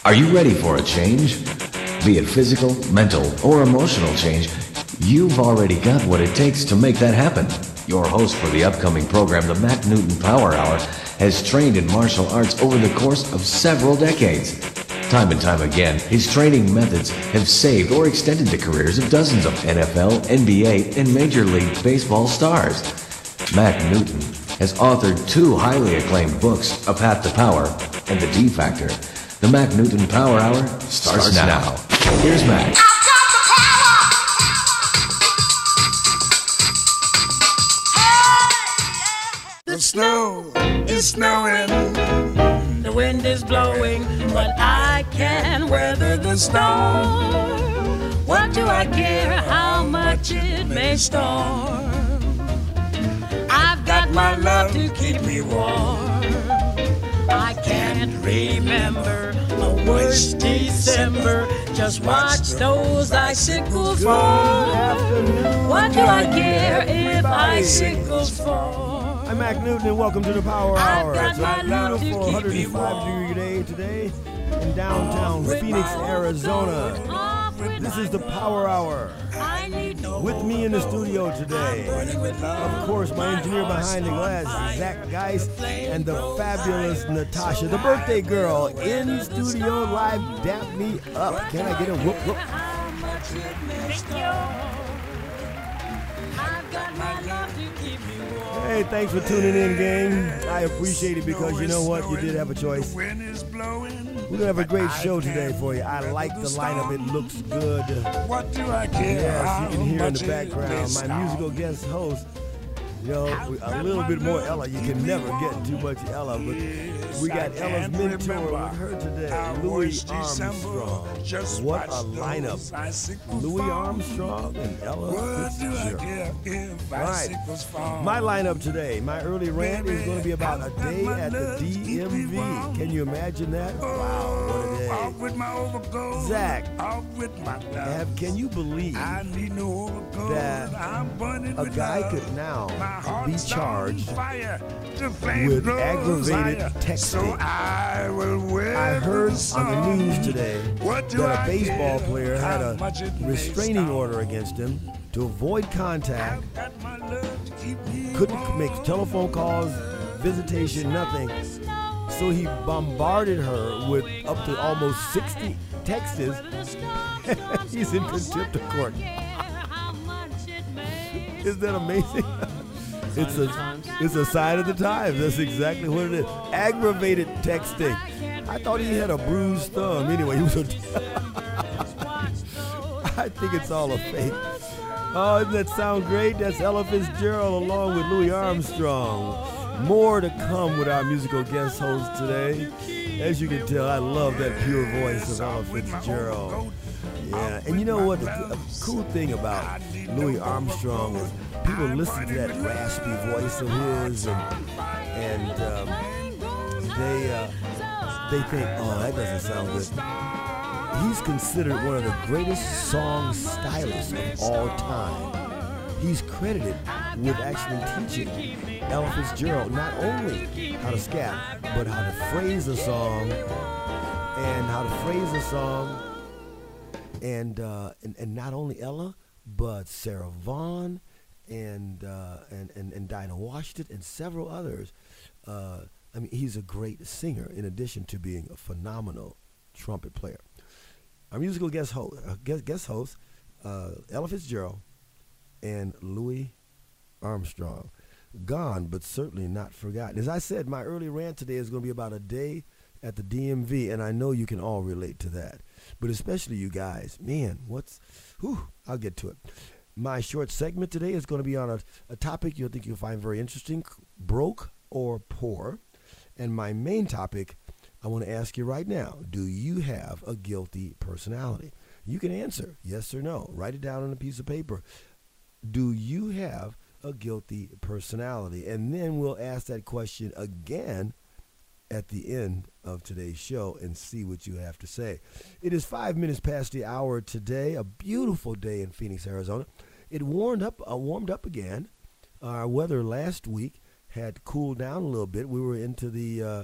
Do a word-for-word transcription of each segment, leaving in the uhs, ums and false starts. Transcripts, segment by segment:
Are you ready for a change? Be it physical, mental, or emotional change, you've already got what it takes to make that happen. Your host for the upcoming program, the Mac Newton Power Hour, has trained in martial arts over the course of several decades. Time and time again, his training methods have saved or extended the careers of dozens of N F L, N B A, and Major League Baseball stars. Mac Newton has authored two highly acclaimed books, A Path to Power and The D Factor. The Mac Newton Power Hour starts, starts now. now. Here's Mac. The snow is snowing, the wind is blowing, but I can weather the storm. What do I care how much it may storm? I've got my love to keep me warm. I can't remember a worse December. Just watch those icicles fall. What do I care if icicles fall? I'm Mac Newton and welcome to the Power Hour. It's a beautiful one hundred five degree day today in downtown Phoenix, Arizona. This is the Power Hour. With me in the studio today, of course, my engineer behind the glass, Zach Geis, and the fabulous Natasha, the birthday girl, in studio live. Dap me up. Can I get a whoop whoop? Hey, thanks for tuning in, gang. I appreciate it because you know what? You did have a choice. We're going to have a great show today for you. I like the lineup. It looks good. What do I care? Yes, you can hear in the background my musical guest host. You know, a little bit more Ella. You can never get too much Ella, but we got Ella's mentor with her today, Louis Armstrong. What a lineup. Louis Armstrong and Ella Fitzgerald. All right, my lineup today, my early rant is going to be about a day at the D M V. Can you imagine that? Wow, what a day. Zach, have, can you believe that a guy could now be charged with aggravated texting? I heard on the news today that a baseball player had a restraining order against him to avoid contact, couldn't make telephone calls, visitation, nothing. So he bombarded her with up to almost sixty texts. He's in contempt of court. Isn't that amazing? It's a, it's a sign of the times. That's exactly what it is. Aggravated texting. I thought he had a bruised thumb. Anyway, he was a I think it's all a fake. Oh, doesn't that sound great? That's Ella Fitzgerald along with Louis Armstrong. More to come with our musical guest host today. As you can tell, I love that pure voice of Ella Fitzgerald. Yeah, and you know what? The cool thing about Louis Armstrong is people listen to that raspy voice of his, and, and um, they uh, they think, oh, that doesn't sound good. He's considered one of the greatest song stylists of all time. He's credited with actually teaching Ella Fitzgerald not only how to scat, but how to phrase a song, and how to phrase a song, and uh, and, and not only Ella, but Sarah Vaughan, and uh, and, and and Dinah Washington, and several others. Uh, I mean, he's a great singer in addition to being a phenomenal trumpet player. Our musical guest host, uh, guest, guest host uh, Ella Fitzgerald and Louis Armstrong. Gone, but certainly not forgotten. As I said, my early rant today is going to be about a day at the D M V, and I know you can all relate to that. But especially you guys. Man, what's... Whew, I'll get to it. My short segment today is going to be on a, a topic you'll think you'll find very interesting, broke or poor. And my main topic, I want to ask you right now, do you have a guilty personality? You can answer yes or no. Write it down on a piece of paper. Do you have a guilty personality? And then we'll ask that question again at the end of today's show and see what you have to say. It is five minutes past the hour today, a beautiful day in Phoenix, Arizona. It warmed up, uh, warmed up again. Our weather last week had cooled down a little bit. We were into the uh,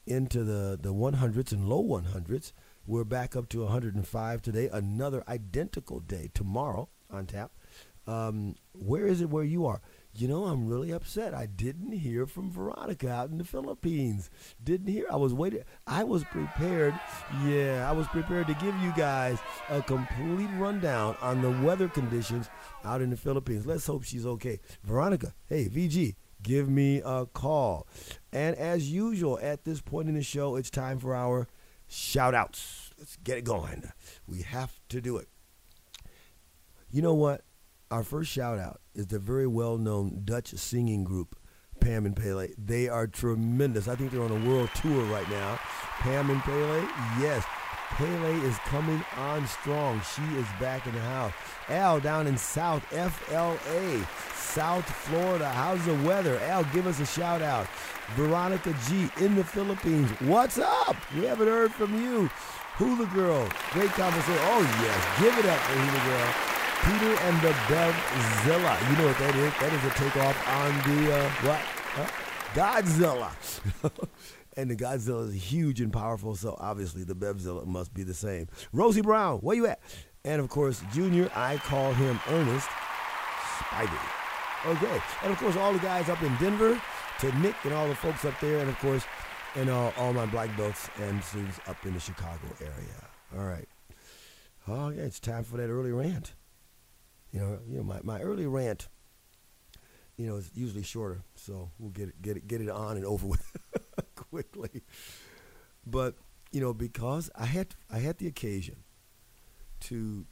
into the, the hundreds and low hundreds. We're back up to one hundred five today. Another identical day tomorrow on tap. Um, where is it where you are? You know, I'm really upset. I didn't hear from Veronica out in the Philippines. Didn't hear. I was waiting. I was prepared. Yeah, I was prepared to give you guys a complete rundown on the weather conditions out in the Philippines. Let's hope she's okay. Veronica, hey, V G, give me a call. And as usual, at this point in the show, it's time for our shout-outs. Let's get it going. We have to do it. You know what? Our first shout-out is the very well-known Dutch singing group, Pam and Pele. They are tremendous. I think they're on a world tour right now. Pam and Pele, yes. Pele is coming on strong. She is back in the house. Al down in South F L A, South Florida. How's the weather? Al, give us a shout-out. Veronica G in the Philippines. What's up? We haven't heard from you. Hula Girl, great conversation. Oh, yes. Give it up for Hula Girl. Peter and the Bevzilla. You know what that is? That is a takeoff on the, uh, what? Huh? Godzilla. And the Godzilla is huge and powerful, so obviously the Bevzilla must be the same. Rosie Brown, where you at? And, of course, Junior, I call him Ernest Spivey. Okay. And, of course, all the guys up in Denver, to Nick and all the folks up there, and, of course, and all, all my black belts and students up in the Chicago area. All right. Oh, yeah, it's time for that early rant. You know, you know, my, my early rant, you know, is usually shorter, so we'll get it, get it, get it on and over with quickly. But you know, because I had I had the occasion to,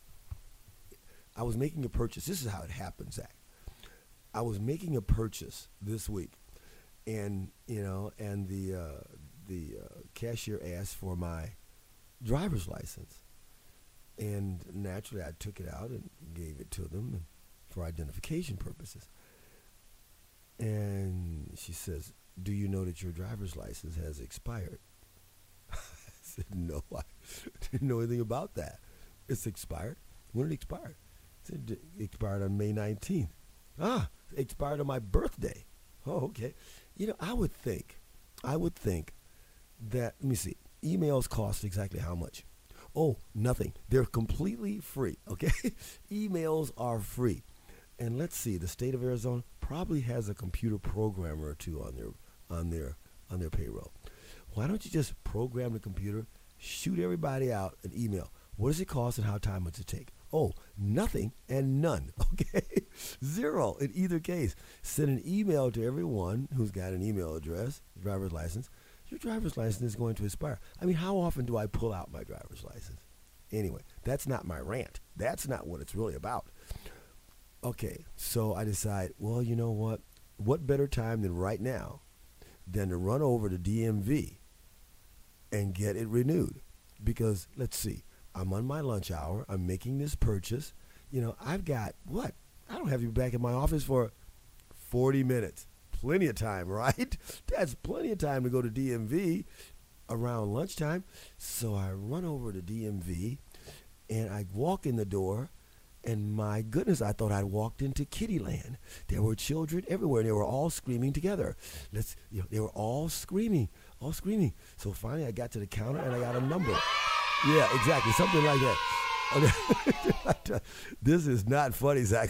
I was making a purchase. This is how it happens, Zach. I was making a purchase this week, and you know, and the uh, the uh, cashier asked for my driver's license. And naturally, I took it out and gave it to them for identification purposes. And she says, "Do you know that your driver's license has expired?" I said, "No, I didn't know anything about that. It's expired. When did it expire?" I said, "It expired on May nineteenth. Ah, it expired on my birthday. Oh, okay. You know, I would think, I would think that, let me see, emails cost exactly how much? Oh, nothing. They're completely free, okay? Emails are free. And let's see, the state of Arizona probably has a computer programmer or two on their on their on their payroll. Why don't you just program the computer, shoot everybody out an email? What does it cost and how time does it take? Oh, nothing and none, okay? Zero in either case. Send an email to everyone who's got an email address, driver's license. Your driver's license is going to expire. I mean, how often do I pull out my driver's license? Anyway, that's not my rant. That's not what it's really about. Okay, so I decide, well, you know what? What better time than right now than to run over to D M V and get it renewed? Because, let's see, I'm on my lunch hour. I'm making this purchase. You know, I've got, what? I don't have you back in my office for forty minutes. Plenty of time, right? That's plenty of time to go to D M V around lunchtime. So I run over to D M V, and I walk in the door, and my goodness, I thought I'd walked into Kittyland. There were children everywhere, and they were all screaming together. Let's, you know, they were all screaming, all screaming. So finally, I got to the counter, and I got a number. Yeah, exactly, something like that. This is not funny, Zach.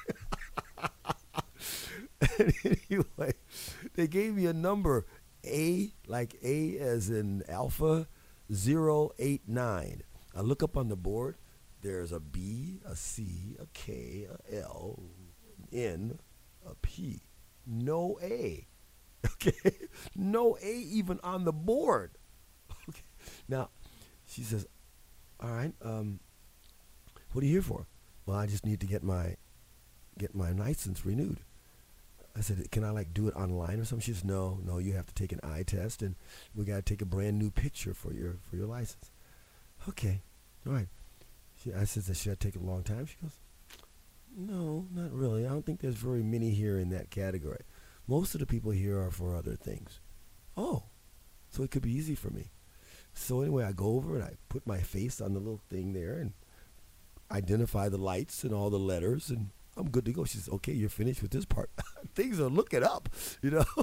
Anyway, they gave me a number, A, like A as in Alpha, zero eight nine. I look up on the board. There's a B, a C, a K, a L, N, a P. No A. Okay? No A even on the board. Okay. Now, she says, all right, um, what are you here for? Well, I just need to get my get my license renewed. I said, can I like do it online or something? She says, no, no, you have to take an eye test, and we got to take a brand new picture for your for your license. Okay, all right. She, I said, should I take a long time? She goes, no, not really. I don't think there's very many here in that category. Most of the people here are for other things. Oh, so it could be easy for me. So anyway, I go over and I put my face on the little thing there and identify the lights and all the letters, and I'm good to go. She says, okay, you're finished with this part. Things are looking up, you know.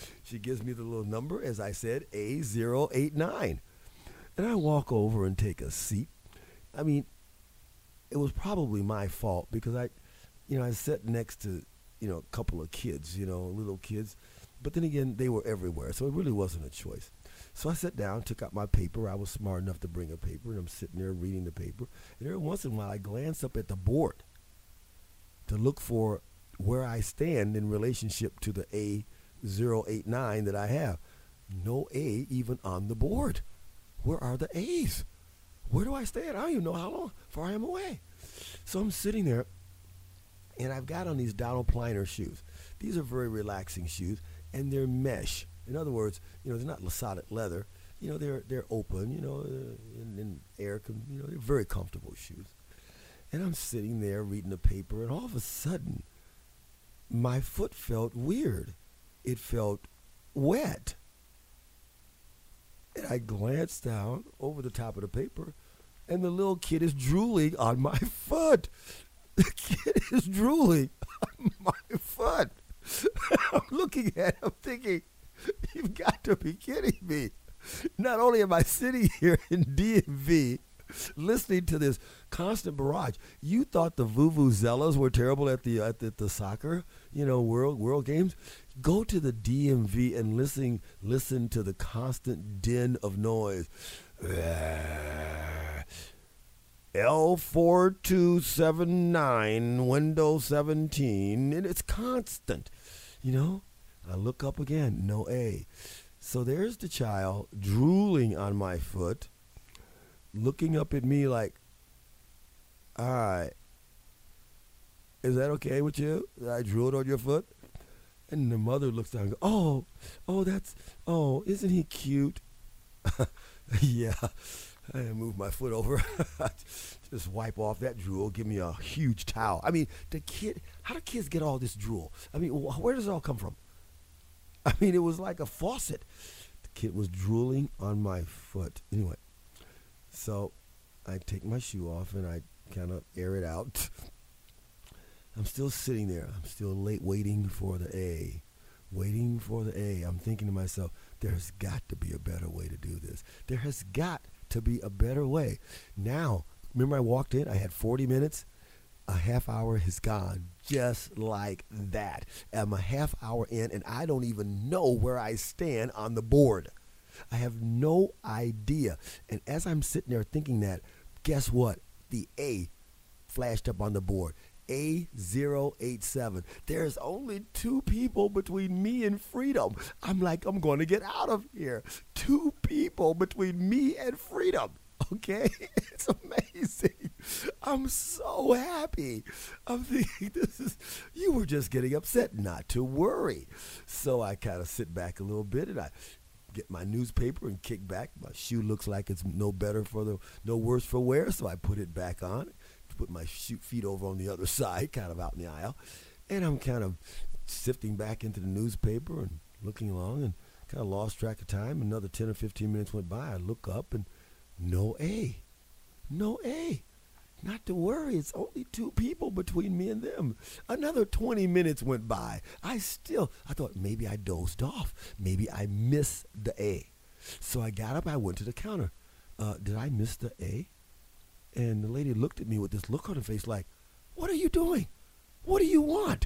She gives me the little number, as I said, A zero eight nine. And I walk over and take a seat. I mean, it was probably my fault because I, you know, I sat next to, you know, a couple of kids, you know, little kids. But then again, they were everywhere, so it really wasn't a choice. So I sat down, took out my paper. I was smart enough to bring a paper, and I'm sitting there reading the paper. And every once in a while, I glance up at the board to look for where I stand in relationship to the A zero eight nine that I have. No A even on the board. Where are the A's? Where do I stand? I don't even know how long far I am away. So I'm sitting there, and I've got on these Donald Pliner shoes. These are very relaxing shoes, and they're mesh. In other words, you know, they're not Lasada leather. You know, they're they're open. You know, uh, and, and air. Com- you know, they're very comfortable shoes. And I'm sitting there reading the paper, and all of a sudden, my foot felt weird. It felt wet. And I glanced down over the top of the paper, and the little kid is drooling on my foot. The kid is drooling on my foot. I'm looking at him thinking, you've got to be kidding me. Not only am I sitting here in D M V listening to this constant barrage, you thought the Vuvuzelas were terrible at the at the, the soccer, you know, world world games. Go to the D M V and listen listen to the constant din of noise. L four two seven nine, Windows seventeen, and it's constant, you know. I look up again, no A. So there's the child drooling on my foot, looking up at me like, all right, is that okay with you that I drooled on your foot? And the mother looks down and goes, oh, oh, that's, oh, isn't he cute? Yeah, I move my foot over, just wipe off that drool, give me a huge towel. I mean, the kid, how do kids get all this drool? I mean, wh- where does it all come from? I mean, it was like a faucet. The kid was drooling on my foot. Anyway, so I take my shoe off and I kind of air it out. I'm still sitting there. I'm still late waiting for the A. Waiting for the A. I'm thinking to myself, there's got to be a better way to do this. There has got to be a better way. Now, remember I walked in, I had forty minutes. A half hour has gone just like that. I'm a half hour in, and I don't even know where I stand on the board. I have no idea. And as I'm sitting there thinking that, guess what? The A flashed up on the board. A zero eight seven. There's only two people between me and freedom. I'm like, I'm going to get out of here. Two people between me and freedom. Okay? It's amazing. I'm so happy. I'm thinking, this is, you were just getting upset. Not to worry. So I kind of sit back a little bit and I get my newspaper and kick back. My shoe looks like it's no better for the, no worse for wear. So I put it back on, put my shoe feet over on the other side, kind of out in the aisle. And I'm kind of sifting back into the newspaper and looking along and kind of lost track of time. Another ten or fifteen minutes went by. I look up and no A. No A. Not to worry, it's only two people between me and them. Another twenty minutes went by. I still, I thought maybe I dozed off. Maybe I missed the A. So I got up, I went to the counter. Uh, did I miss the A? And the lady looked at me with this look on her face like, what are you doing? What do you want?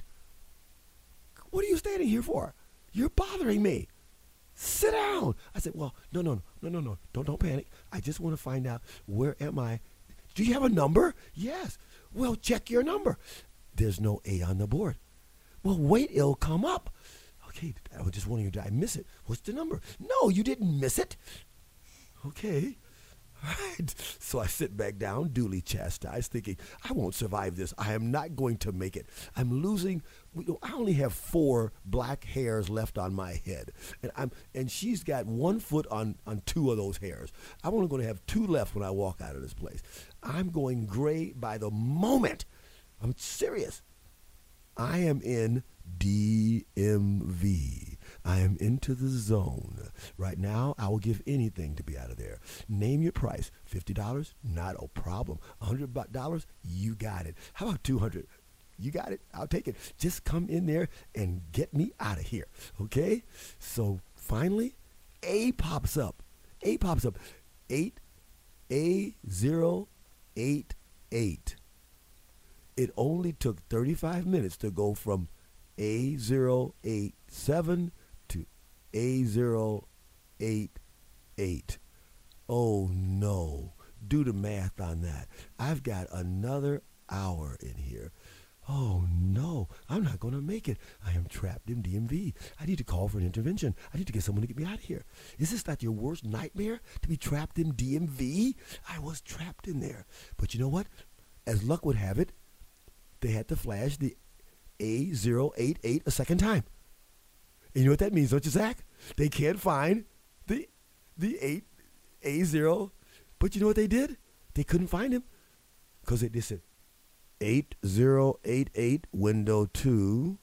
What are you standing here for? You're bothering me. Sit down. I said, well, no, no, no, no, no, don't, don't panic. I just want to find out, where am I? Do you have a number? Yes. Well, check your number. There's no A on the board. Well, wait, it'll come up. Okay, I was just wondering, did I miss it? What's the number? No, you didn't miss it. Okay. All right. So I sit back down, duly chastised, thinking, I won't survive this. I am not going to make it. I'm losing. I only have four black hairs left on my head. And I'm and she's got one foot on, on two of those hairs. I'm only going to have two left when I walk out of this place. I'm going gray by the moment. I'm serious. I am in D M V. I am into the zone. Right now, I will give anything to be out of there. Name your price. fifty dollars? Not a problem. one hundred dollars? You got it. How about two hundred dollars? You got it. I'll take it. Just come in there and get me out of here. Okay? So finally, A pops up. A pops up. eight A zero eight eight. It only took thirty-five minutes to go from A zero eight seven to A zero eight eight. Oh no. Do the math on that. I've got another hour in here. Oh no, I'm not going to make it. I am trapped in D M V. I need to call for an intervention. I need to get someone to get me out of here. Is this not your worst nightmare, to be trapped in D M V? I was trapped in there. But you know what? As luck would have it, they had to flash the A zero eight eight a second time. And you know what that means, don't you, Zach? They can't find the the eight A zero. But you know what they did? They couldn't find him because they just said eight zero eight eight window two.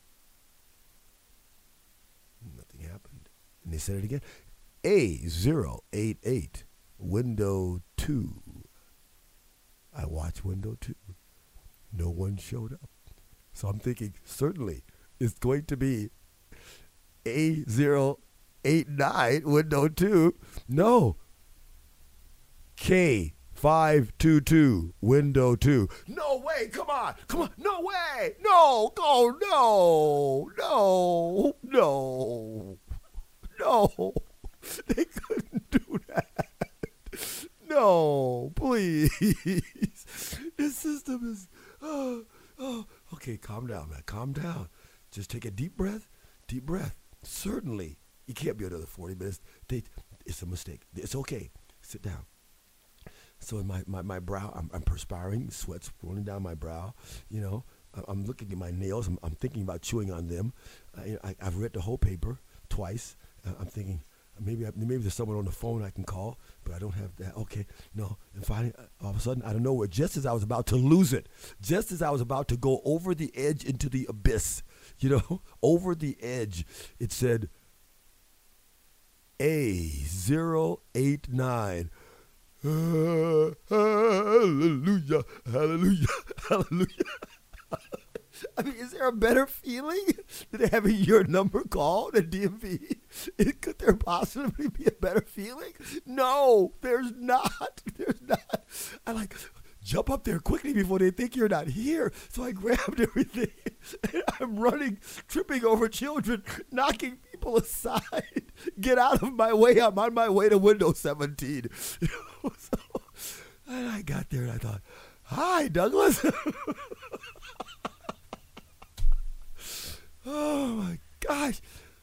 Nothing happened. And they said it again. A zero eight eight window two. I watched window two. No one showed up. So I'm thinking certainly it's going to be A zero eight nine window two. No. K five two two window two. No way, come on, come on, no way, no, oh no, no, no, no, they couldn't do that. No, please. This system is, oh, oh, okay, calm down, man, calm down. Just take a deep breath, deep breath. Certainly, you can't be another forty minutes. They, it's a mistake. It's okay. Sit down. So in my, my, my brow, I'm, I'm perspiring, sweat's rolling down my brow. You know, I, I'm looking at my nails. I'm, I'm thinking about chewing on them. I, I, I've read the whole paper twice. Uh, I'm thinking maybe I, maybe there's someone on the phone I can call, but I don't have that. Okay, no. And finally, all of a sudden, out of nowhere, just as I was about to lose it, just as I was about to go over the edge into the abyss, you know, over the edge, it said A zero eight nine. Uh, hallelujah, hallelujah, hallelujah. I mean, is there a better feeling than having your number called at D M V? Could there possibly be a better feeling? No, there's not. There's not. I like jump up there quickly before they think you're not here. So I grabbed everything, and I'm running, tripping over children, knocking people aside. Get out of my way. I'm on my way to window seventeen. You know, so, and I got there, and I thought, hi, Douglas. Oh, my gosh.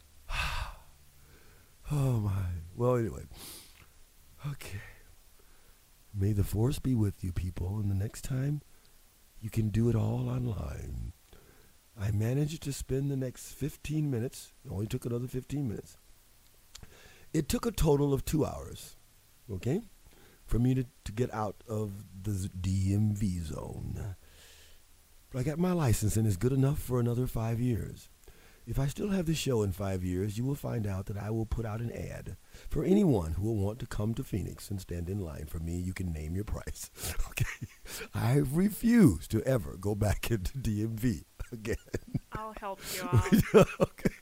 Oh, my. Well, anyway. Okay. May the force be with you, people, and the next time you can do it all online. I managed to spend the next fifteen minutes. It only took another fifteen minutes. It took a total of two hours, okay, for me to, to get out of the D M V zone. But I got my license, and it's good enough for another five years. If I still have the show in five years, you will find out that I will put out an ad for anyone who will want to come to Phoenix and stand in line for me. You can name your price. Okay. I refuse to ever go back into D M V again. I'll help you out. Okay.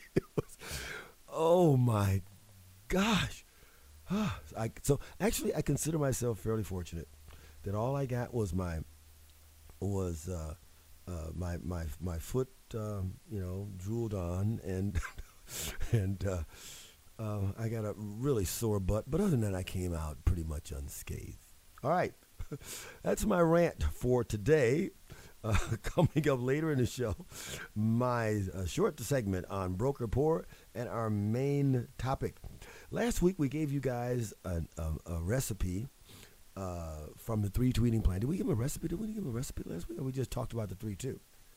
Oh, my gosh. I, so actually, I consider myself fairly fortunate that all I got was my was uh, uh, my my my foot, um, you know, drooled on, and and uh, uh, I got a really sore butt. But other than that, I came out pretty much unscathed. All right, that's my rant for today. Uh, coming up later in the show, my uh, short segment on Broke Report and our main topic. Last week we gave you guys a, a, a recipe uh, from the three tweeting plan. Did we give them a recipe? Did we give them a recipe last week, or we just talked about the three two?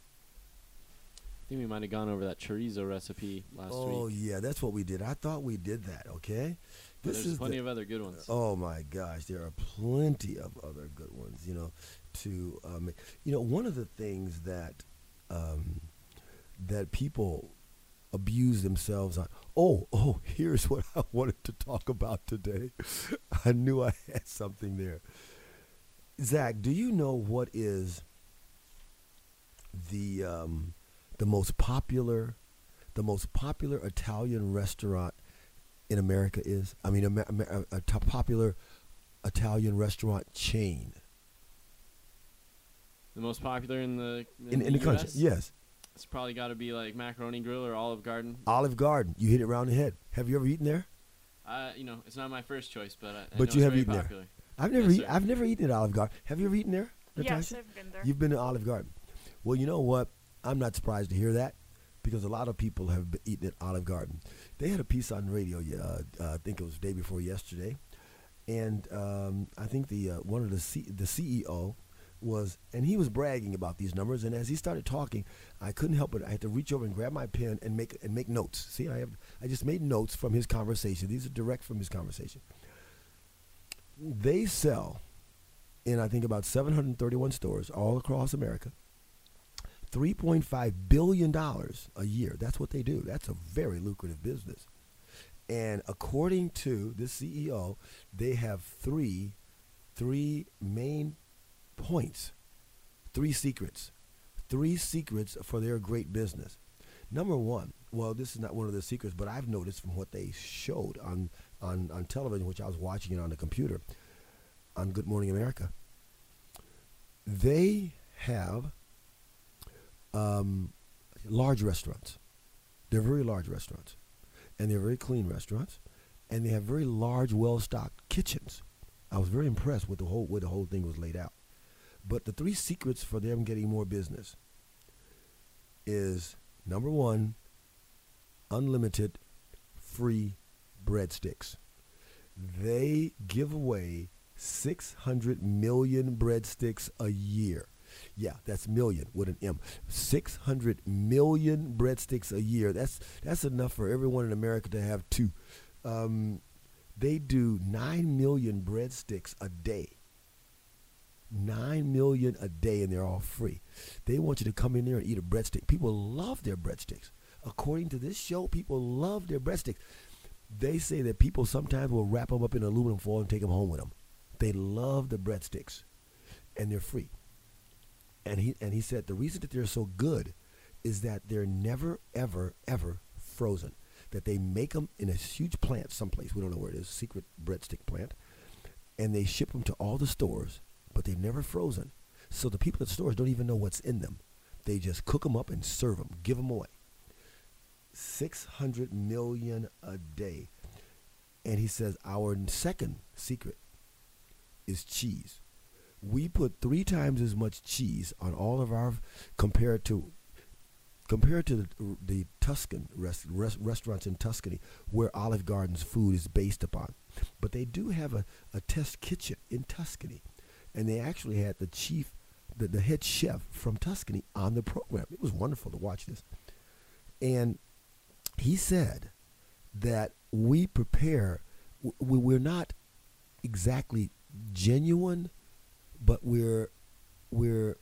I think we might have gone over that chorizo recipe last oh, week. Oh yeah, that's what we did. I thought we did that. Okay. But This there's is plenty the, of other good ones. Oh my gosh, there are plenty of other good ones. You know, to um, you know, one of the things that um, that people abuse themselves on. Oh, oh, here's what I wanted to talk about today. I knew I had something there. Zach, do you know what is the um, the most popular the most popular Italian restaurant in America is? I mean, a, a, a top popular Italian restaurant chain. The most popular in the in, In, the, in the U country, S? yes. It's probably got to be like Macaroni Grill or Olive Garden. Olive Garden. You hit it around the head. Have you ever eaten there? Uh, you know, it's not my first choice, but I, I But know you it's have very eaten there. popular. I've never Yes, eat, sir. I've never eaten at Olive Garden. Have you ever eaten there, Yes, Natasha? I've been there. You've been to Olive Garden. Well, you know what? I'm not surprised to hear that because a lot of people have been eaten at Olive Garden. They had a piece on the radio. Uh, uh, I think it was the day before yesterday, and um, I think the uh, one of the C- the C E O was, and he was bragging about these numbers. And as he started talking, I couldn't help it. I had to reach over and grab my pen and make and make notes. See, I have I just made notes from his conversation. These are direct from his conversation. They sell in, I think, about seven hundred thirty-one stores all across America, three point five billion dollars a year. That's what they do. That's a very lucrative business. And according to this C E O, they have three, three main points, three secrets, three secrets for their great business. Number one, well, this is not one of the secrets, but I've noticed from what they showed on, on, on television, which I was watching it on the computer, on Good Morning America, they have um, large restaurants. They're very large restaurants, and they're very clean restaurants, and they have very large, well-stocked kitchens. I was very impressed with the whole way the whole thing was laid out. But the three secrets for them getting more business is, number one, unlimited free breadsticks. They give away six hundred million breadsticks a year. Yeah, that's million with an M. six hundred million breadsticks a year. That's that's enough for everyone in America to have two. Um, they do nine million breadsticks a day. nine million a day, and they're all free. They want you to come in there and eat a breadstick. People love their breadsticks. According to this show, people love their breadsticks. They say that people sometimes will wrap them up in aluminum foil and take them home with them. They love the breadsticks, and they're free. And he and he said the reason that they're so good is that they're never, ever, ever frozen. That they make them in a huge plant someplace. We don't know where it is, secret breadstick plant. And they ship them to all the stores, but they're never frozen. So the people at the stores don't even know what's in them. They just cook them up and serve them, give them away. six hundred million a day. And he says our second secret is cheese. We put three times as much cheese on all of our, compared to compared to the, the Tuscan rest, rest, restaurants in Tuscany, where Olive Garden's food is based upon. But they do have a, a test kitchen in Tuscany, and they actually had the chief, the, the head chef from Tuscany on the program. It was wonderful to watch this. And he said that we prepare, we, we're not exactly genuine, but we're we're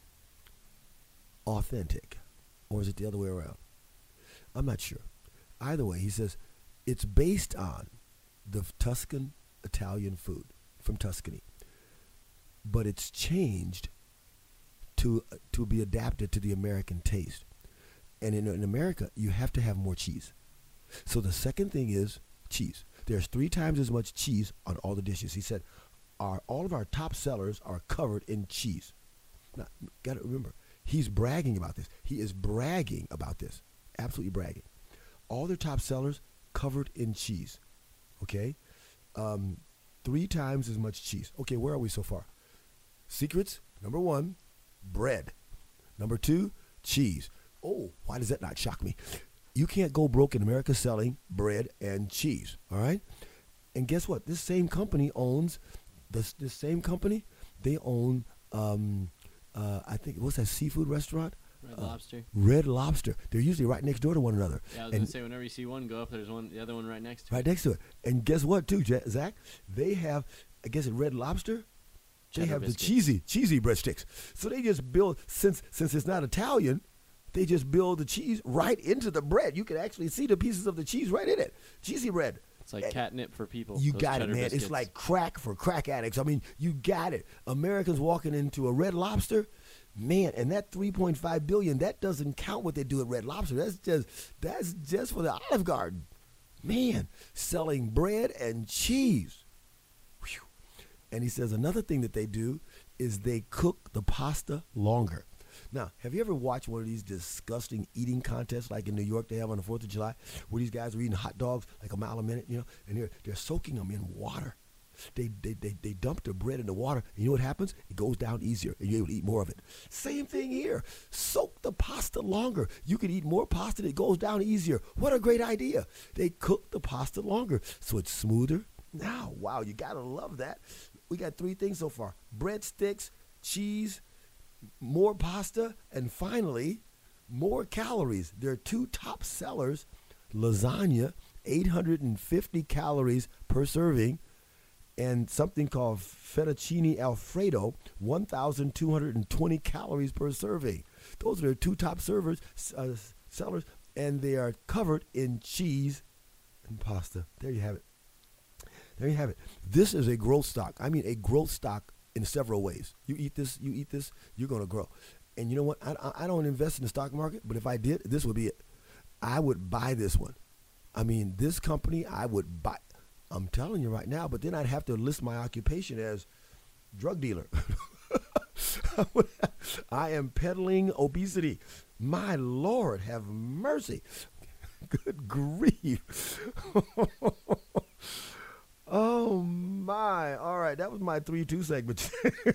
authentic. Or is it the other way around? I'm not sure. Either way, he says it's based on the Tuscan Italian food from Tuscany, but it's changed to uh, to be adapted to the American taste. And in, in America, you have to have more cheese. So the second thing is cheese. There's three times as much cheese on all the dishes. He said, our all of our top sellers are covered in cheese. Now, got to remember, he's bragging about this. He is bragging about this. Absolutely bragging. All their top sellers covered in cheese. Okay? Um, three times as much cheese. Okay, where are we so far? Secrets, number one, bread. Number two, cheese. Oh, why does that not shock me? You can't go broke in America selling bread and cheese, all right? And guess what? This same company owns, this, this same company, they own, um, uh, I think, what's that seafood restaurant? Red Uh, Lobster. Red Lobster. They're usually right next door to one another. Yeah, I was and gonna say whenever you see one go up, there's one, the other one right next to right it. next to it. And guess what, too, Ja- Zach? They have, I guess at Red Lobster, they Cheddar have biscuits. the cheesy, cheesy breadsticks. So they just build, since since it's not Italian, they just build the cheese right into the bread. You can actually see the pieces of the cheese right in it. Cheesy bread. It's like And catnip for people. You those got it, cheddar man. biscuits. It's like crack for crack addicts. I mean, you got it. Americans walking into a Red Lobster, Man, and that three point five billion dollars, that doesn't count what they do at Red Lobster. That's just that's just for the Olive Garden. Man, selling bread and cheese. Whew. And he says another thing that they do is they cook the pasta longer. Now, have you ever watched one of these disgusting eating contests like in New York they have on the fourth of July, where these guys are eating hot dogs like a mile a minute, you know, and they're, they're soaking them in water. They, they they they dump the bread in the water, and you know what happens? It goes down easier, and you're able to eat more of it. Same thing here. Soak the pasta longer. You can eat more pasta, and it goes down easier. What a great idea. They cook the pasta longer, so it's smoother. Now, wow, you got to love that. We got three things so far. Breadsticks, cheese, more pasta, and finally, more calories. There are two top sellers. Lasagna, eight hundred fifty calories per serving, and something called fettuccine alfredo, one thousand two hundred twenty calories per serving. Those are the two top servers, uh, sellers, and they are covered in cheese and pasta. There you have it. There you have it. This is a growth stock. I mean, a growth stock in several ways. You eat this, you eat this, you're going to grow. And you know what? I, I don't invest in the stock market, but if I did, this would be it. I would buy this one. I mean, this company, I would buy. I'm telling you right now, but then I'd have to list my occupation as drug dealer. I am peddling obesity. My Lord, have mercy. Good grief. Oh, my. All right, that was my three two segment.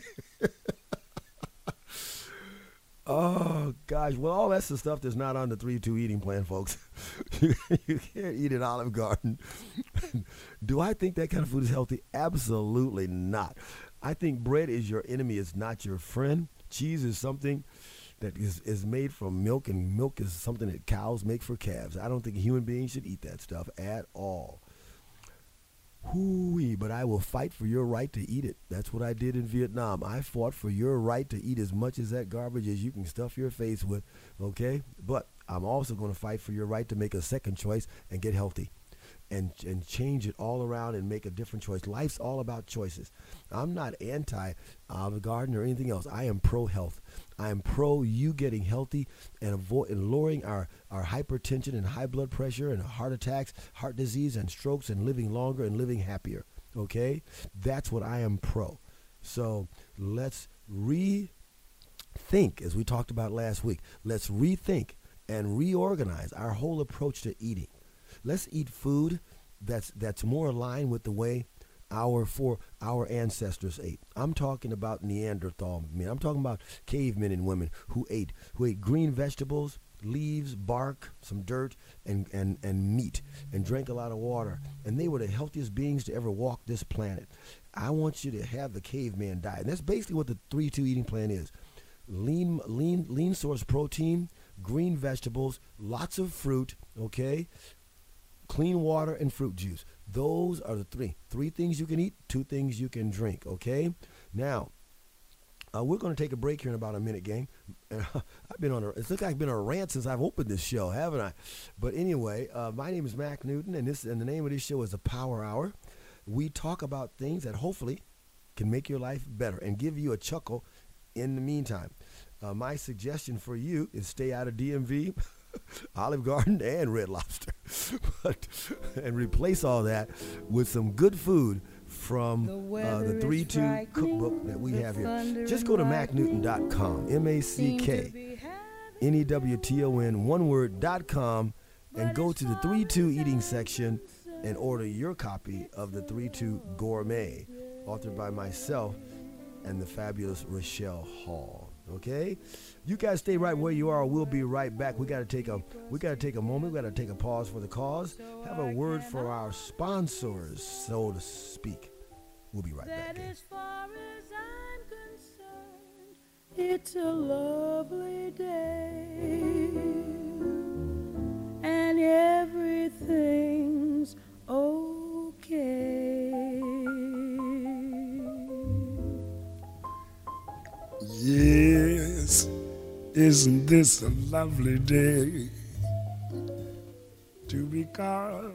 Oh, gosh. Well, all that's the stuff that's not on the three two eating plan, folks. You can't eat at Olive Garden. Do I think that kind of food is healthy? Absolutely not. I think bread is your enemy. It's not your friend. Cheese is something that is, is made from milk, and milk is something that cows make for calves. I don't think human beings should eat that stuff at all. Hoo-wee, but I will fight for your right to eat it. That's what I did in Vietnam. I fought for your right to eat as much of that garbage as you can stuff your face with, okay? But I'm also going to fight for your right to make a second choice and get healthy and and change it all around and make a different choice. Life's all about choices. I'm not anti-Olive Garden or anything else. I am pro-health. I am pro you getting healthy and avoid and lowering our, our hypertension and high blood pressure and heart attacks, heart disease and strokes, and living longer and living happier. Okay? That's what I am pro. So let's rethink, as we talked about last week. Let's rethink and reorganize our whole approach to eating. Let's eat food that's that's more aligned with the way our for our ancestors ate. I'm talking about Neanderthal men. I'm talking about cavemen and women who ate who ate green vegetables, leaves, bark, some dirt, and, and, and meat, and drank a lot of water. And they were the healthiest beings to ever walk this planet. I want you to have the caveman diet. And that's basically what the three two eating plan is. Lean, lean, lean source protein, green vegetables, lots of fruit, okay? Clean water and fruit juice. Those are the three. Three things you can eat, two things you can drink, okay? Now, uh, we're going to take a break here in about a minute, gang. Uh, I've been on a, it's like I've been on a rant since I've opened this show, haven't I? But anyway, uh, my name is Mac Newton, and this and the name of this show is The Power Hour. We talk about things that hopefully can make your life better and give you a chuckle in the meantime. Uh, my suggestion for you is stay out of D M V, Olive Garden, and Red Lobster, but and replace all that with some good food from uh, the three two cookbook that we have here. Just go to mac newton dot com, M A C K N E W T O N, one word, dot com, and go to the three two eating section and order your copy of the three two Gourmet, authored by myself and the fabulous Rochelle Hall. Okay, you guys stay right where you are. We'll be right back. We got to take a we got to take a moment. We got to take a pause for the cause. Have a word for our sponsors, so to speak. We'll be right back. As far as I'm concerned, it's a lovely day, and everything's okay. Yes, isn't this a lovely day to be called?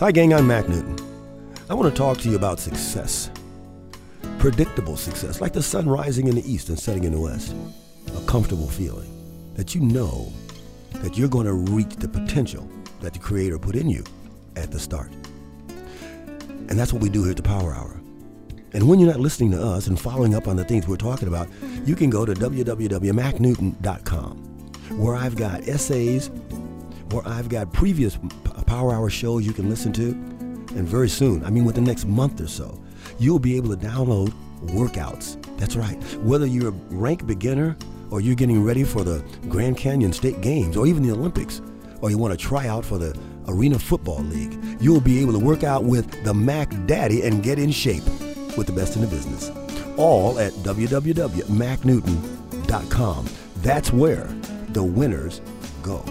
Hi, gang, I'm Mac Newton. I want to talk to you about success. Predictable success, like the sun rising in the east and setting in the west. A comfortable feeling that you know that you're going to reach the potential that the Creator put in you at the start. And that's what we do here at the Power Hour. And when you're not listening to us and following up on the things we're talking about, you can go to w w w dot mac newton dot com, where I've got essays, where I've got previous Power Hour shows you can listen to. And very soon, I mean within the next month or so, you'll be able to download workouts. That's right. Whether you're a rank beginner or you're getting ready for the Grand Canyon State Games or even the Olympics, or you want to try out for the Arena Football League, you'll be able to work out with the Mac Daddy and get in shape with the best in the business. All at w w w dot mac newton dot com. That's where the winners go.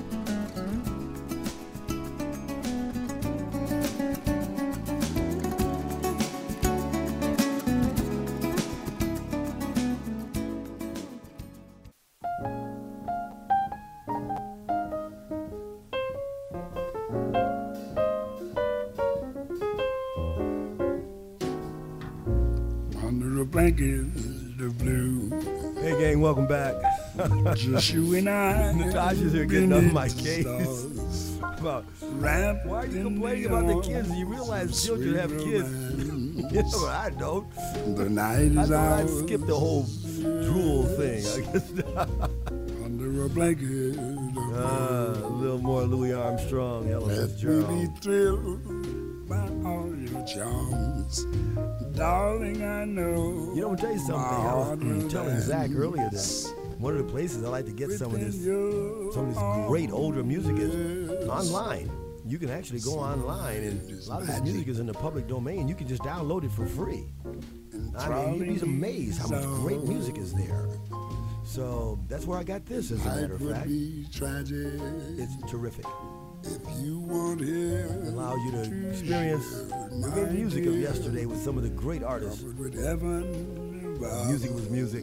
Under a blanket of blue. Hey, gang, welcome back. Just you and I. Natasha's here getting up my beneath the case. stars, About wrapped why are you in complaining the about the arms kids? You realize of children have sweet kids. romance. Yeah, but I don't. The night I is thought out. I'd skip the whole drool thing. I guess. Under a blanket of blue. Uh, a little more Louis Armstrong, Ella Let me Fitzgerald. be thrilled by all your charms. Darling, I know. You know, I'm gonna tell you something. my I was heart mm, will telling Zach dance earlier that one of the places I like to get some of this, within your some of this great older music is online. You can actually go online, and a lot of this music is in the public domain. You can just download it for free. I mean, you'd be amazed how much great music is there. So that's where I got this, as a matter of Life would fact. be tragic It's terrific. if you weren't here. It allows you to experience the great music of yesterday with some of the great artists. Covered with heaven above. Music was music.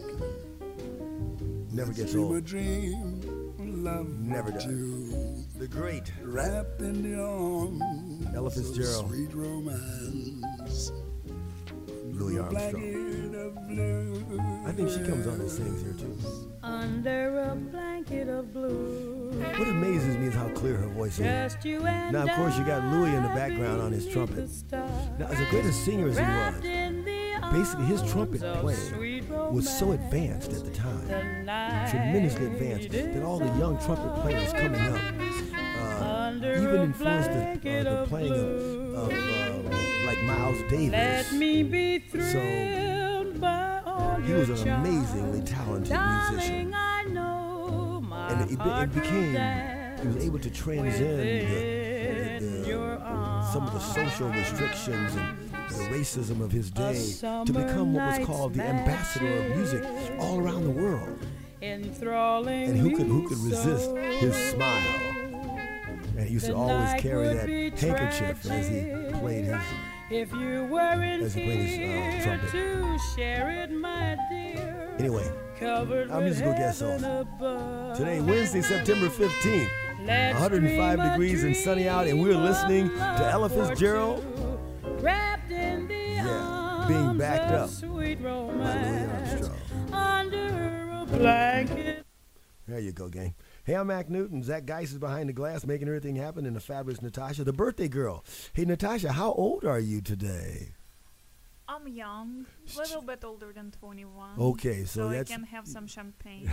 Never gets Dream a old. dream, love Never does. you. The great Wrapped in the arms Ella of Fitzgerald. sweet romance. Louis A Armstrong. blanket of blue. I think she comes on and sings here too. Under a blanket of blue. What amazes me is how clear her voice is. Just you and Now, of course, you got Louis in the I background on his beneath trumpet. the stars. Now, as great a singer as he Wrapped was, in the basically his arms trumpet of playing sweet was so romance. advanced at the The time, night tremendously advanced, that all the young trumpet players coming up uh, Under even a influenced the, blanket uh, the of playing blue. of, of uh, like Miles Davis. Let me be thrilled by all He your was an charms. amazingly talented musician. Darling, I know my And it, it, heart it became, will dance he was able to transcend the, within the, your the, some of the social restrictions and the racism of his day to become what was called the ambassador of music all around the world. enthralling And who could who me could resist so. his smile? And he used The to always night carry would that be handkerchief as he tragic played his. If you weren't as he played his, uh, here trumpet. to share it, my dear. Anyway, Covered our with musical guest heaven host. above. Today, Wednesday, September fifteenth, Let's one hundred five dream a degrees and sunny out, and we're dream of listening to love Ella for Fitzgerald. two, wrapped in the Yeah, being arms backed of up sweet by Louis romance. Armstrong. Under a blanket. There you go, gang. Hey, I'm Mac Newton. Zach Geis is behind the glass, making everything happen, and the fabulous Natasha, the birthday girl. Hey, Natasha, how old are you today? I'm young, a little bit older than twenty-one. Okay, so so I that's- can have some champagne.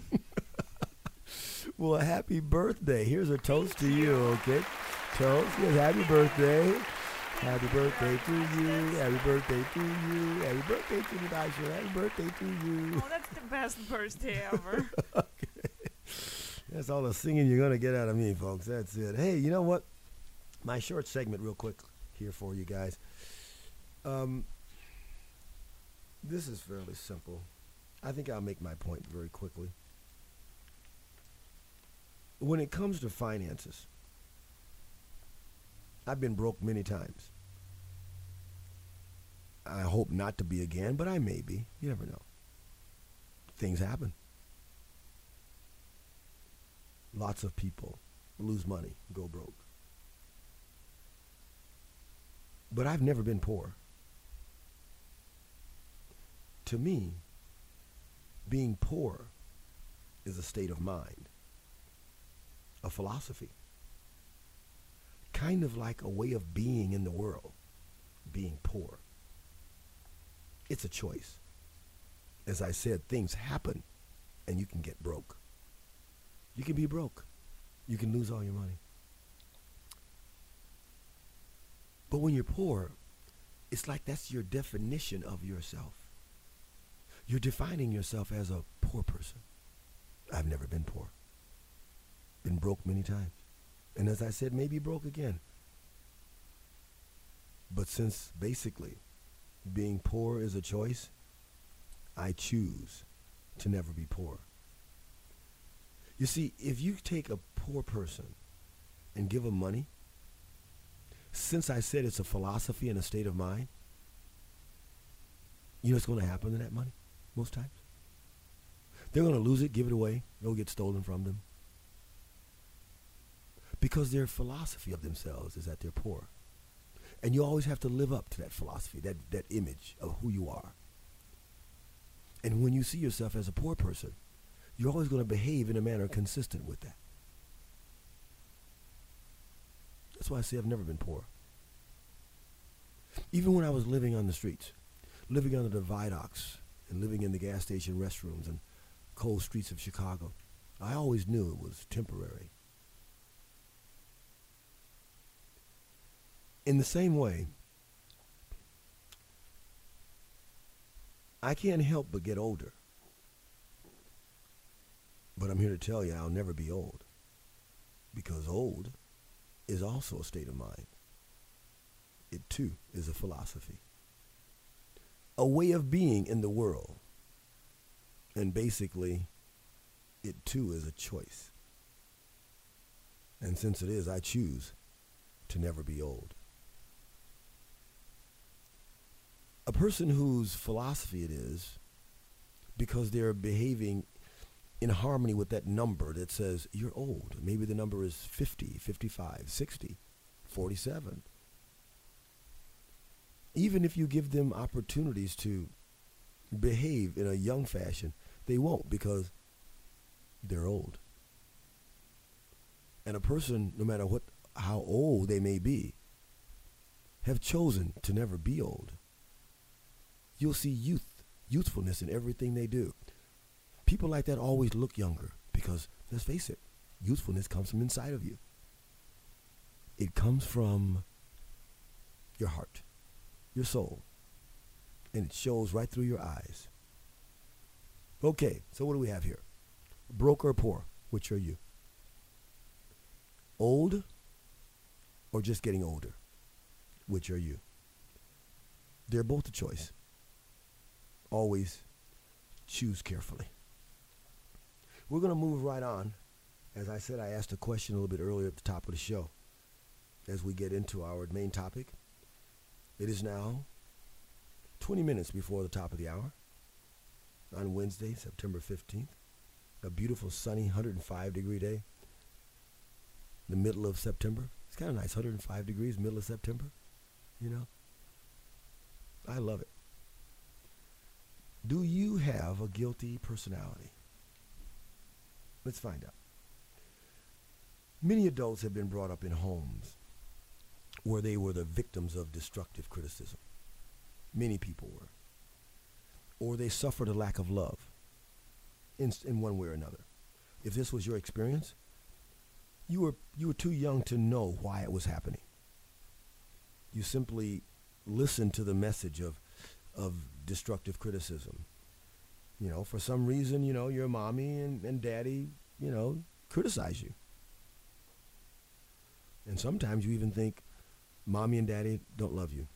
Well, happy birthday. Here's a toast to you, okay? Toast. Yes, happy birthday. Happy birthday to you. Happy birthday to you. Happy birthday to Natasha. Happy birthday to you. Oh, that's the best birthday ever. That's all the singing you're going to get out of me, folks. That's it. Hey, you know what? My short segment real quick here for you guys. Um, this is fairly simple. I think I'll make my point very quickly. When it comes to finances, I've been broke many times. I hope not to be again, but I may be. You never know. Things happen. Lots of people lose money, go broke. But I've never been poor. To me, being poor is a state of mind, a philosophy, kind of like a way of being in the world, being poor. It's a choice. As I said, things happen and you can get broke. You can be broke. You can lose all your money. But when you're poor, it's like that's your definition of yourself. You're defining yourself as a poor person. I've never been poor. Been broke many times. And as I said, maybe broke again. But since basically being poor is a choice, I choose to never be poor. You see, if you take a poor person and give them money, since I said it's a philosophy and a state of mind, you know what's going to happen to that money most times? They're going to lose it, give it away, it'll get stolen from them. Because their philosophy of themselves is that they're poor. And you always have to live up to that philosophy, that, that image of who you are. And when you see yourself as a poor person, you're always going to behave in a manner consistent with that. That's why I say I've never been poor. Even when I was living on the streets, living under the viaducts and living in the gas station restrooms and cold streets of Chicago, I always knew it was temporary. In the same way, I can't help but get older. But I'm here to tell you I'll never be old, because old is also a state of mind. It too is a philosophy, a way of being in the world, and basically it too is a choice. And since it is, I choose to never be old. A person whose philosophy it is, because they're behaving in harmony with that number that says you're old. Maybe the number is fifty, fifty-five, sixty, forty-seven. Even if you give them opportunities to behave in a young fashion, they won't, because they're old. And a person, no matter what, how old they may be, have chosen to never be old. You'll see youth, youthfulness in everything they do. People like that always look younger because, let's face it, youthfulness comes from inside of you. It comes from your heart, your soul, and it shows right through your eyes. Okay, so what do we have here? Broke or poor? Which are you? Old or just getting older? Which are you? They're both a choice. Always choose carefully. We're going to move right on. As I said, I asked a question a little bit earlier at the top of the show. As we get into our main topic, it is now twenty minutes before the top of the hour on Wednesday, September fifteenth. A beautiful, sunny, one hundred five degree day. The middle of September. It's kind of nice, one hundred five degrees, middle of September. You know? I love it. Do you have a guilty personality? Let's find out. Many adults have been brought up in homes where they were the victims of destructive criticism. Many people were. Or they suffered a lack of love in, in one way or another. If this was your experience, you were, you were too young to know why it was happening. You simply listened to the message of of destructive criticism. You know, for some reason, you know, your mommy and, and daddy, you know, criticize you. And sometimes you even think mommy and daddy don't love you.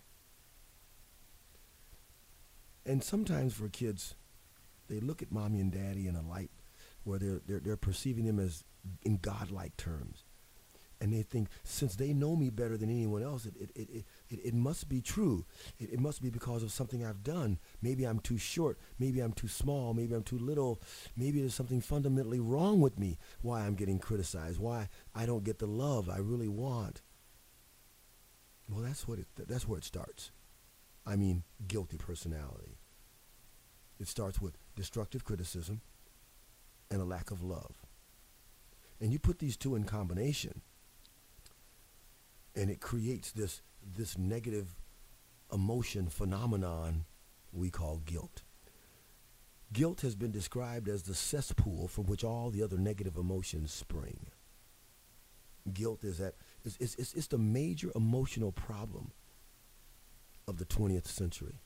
And sometimes for kids, they look at mommy and daddy in a light where they're, they're, they're perceiving them as in godlike terms. And they think, since they know me better than anyone else, it it it, it, it must be true. It, it must be because of something I've done. Maybe I'm too short. Maybe I'm too small. Maybe I'm too little. Maybe there's something fundamentally wrong with me, why I'm getting criticized, why I don't get the love I really want. Well, that's what it, that's where it starts. I mean, guilty personality. It starts with destructive criticism and a lack of love. And you put these two in combination, and it creates this this negative emotion phenomenon we call guilt. Guilt has been described as the cesspool from which all the other negative emotions spring. Guilt is that it's, it's, it's, it's the major emotional problem of the twentieth century.